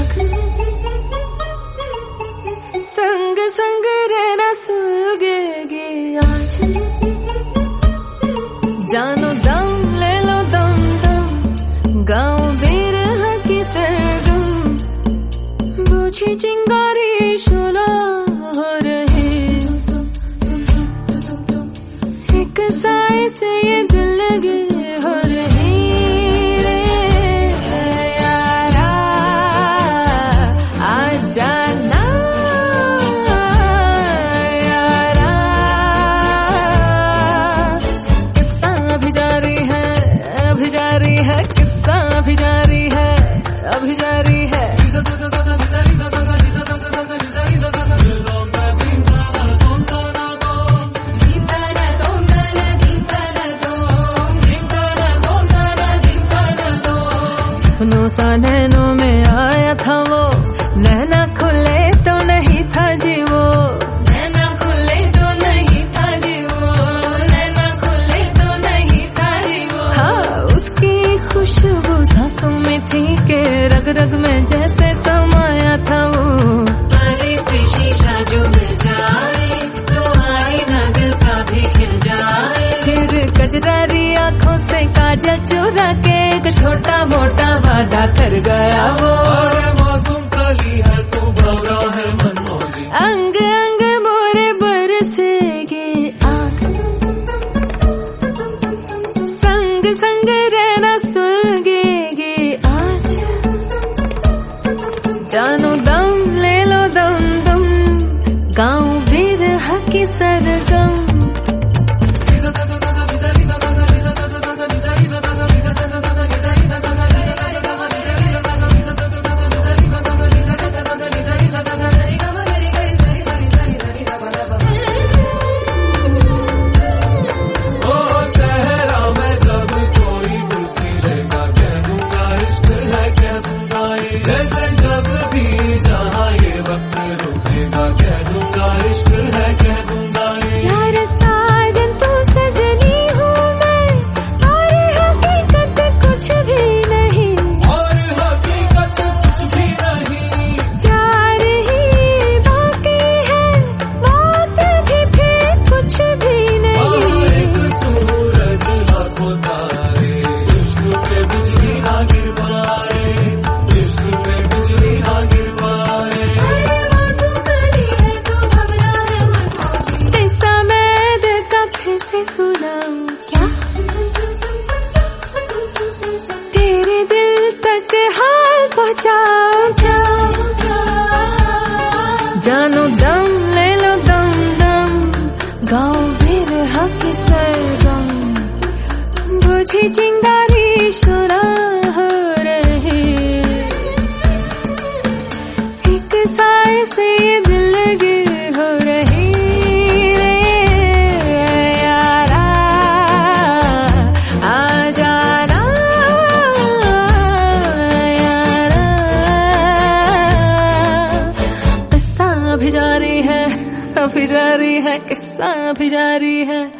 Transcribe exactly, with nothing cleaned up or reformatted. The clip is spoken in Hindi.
संग संग रहना सुलगेगी आज, जानो दम ले लो दम दम, गाँव बिरह की सरगम, बूझी चिंगारी शोला हो रही, एक साए से ये दिल लगे हो रही रे यारा, आ जाना यारा, किस्सा अभी जारी है, अभी जारी है, किस्सा अभी जारी है, अभी जारी है। सपनों सा नैनों में आया था वो, नैना खुले तो नहीं था जी वो, नैना खुले तो नहीं था जी वो, नैना खुले तो नहीं था जी वो। हाँ, उसकी खुशबू सांसों में थी के रग रग में जैसे समाया था वो, पानी से शीशा जो मिल जाए तो आईना दिल का भी खिल जाए, फिर कजरारी आंखों से काजल चुरा के एक छोटा मोटा वादा कर गया वो, मासूम कली है तू भौरा है मनमोजी, अंग अंग मोरे बरसेगी आग, संग संग रहना सुलगेगी आज, जानो दम ले लो दम दम, गाँव बिरह की सरगम, जैसे जब भी जहाँ ये वक्त रुकेगा कह दूंगा इश्क है कह दूंगा यार साजन तू सजनी हूँ मैं, और हकीकत कुछ भी नहीं, और हकीकत कुछ भी नहीं, प्यार ही बाकी है बात भी फिर कुछ भी नहीं, एक सूरज लाखों तारे, इश्क पे बिजली ना गिर पाए, इश्क पे बिजली ना गिर पाए। किस्सा मैं दिल का फिर से सुनाऊं क्या, तेरे दिल तक हाल पहुँचाऊं क्या, जानो दम ले लो दम दम, गाँव बिरह की सरगम, बुझी चिंगारी शुरा हो रही, एक साए से ये दिल लगे हो रही रे यारा, आ जाना यारा, किस्सा अभी जारी है, अभी जारी है, किस्सा अभी जारी है।